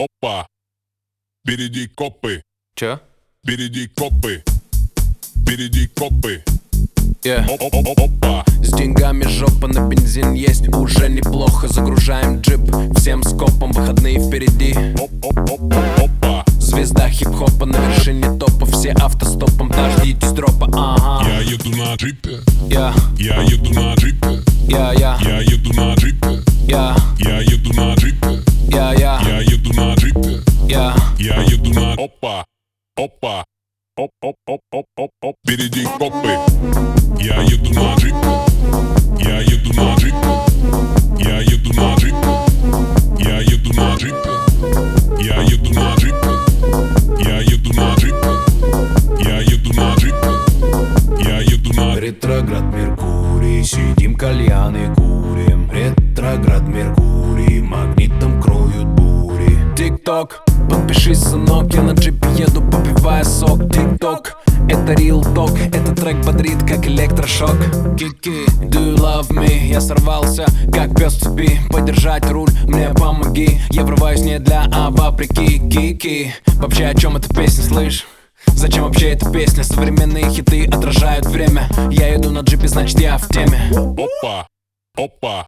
Опа, впереди копы. Чё? Впереди копы. Впереди копы. Yeah. Опа. С деньгами жопа, на бензин есть уже неплохо. Загружаем джип всем скопом, выходные впереди. Опа. Звезда хип-хопа на вершине топа, все автостопом, дождитесь дропа. Ага. Я еду на джипе. Я еду на джипе. Я еду на джипе. Я еду на джипе. Я еду на джипе. Я еду на... Опа. Опа. Оп. Впереди копы. Я еду на джипе. Я еду на джипе. Я еду на джипе. Я еду на джипе. Я еду на джипе. Я еду на джипе. Я еду на джипе. Я еду на... Ретроград Меркурий, сидим кальяны курим. Ретроград Меркурий, магнитом кроют бури. Тик-ток, подпишись, сынок, я на джипе еду, попивая сок. Тик-ток, это real talk, этот трек бодрит, как электрошок. Кики, do you love me? Я сорвался, как пес в цепи. Подержать руль, мне помоги. Я врываюсь не для, а вопреки. Кики, вообще о чем эта песня, слышь? Зачем вообще эта песня? Современные хиты отражают время. Я еду на джипе, значит я в теме. Опа. Опа.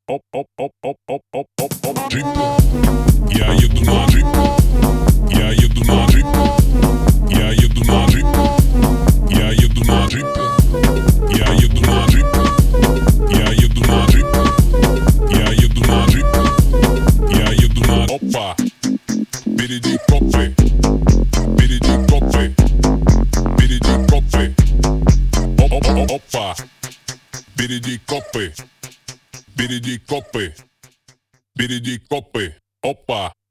Джипе. Я еду на джипе. Я еду на джипе. Я еду на джипе. Я еду на джипе. Я еду на джипе. Я еду на джипе. Я еду на джипе. Я еду на... Опа. Впереди копы. Впереди копы. Впереди копы. Опа. Впереди копы. Впереди копы. Впереди копы. Опа.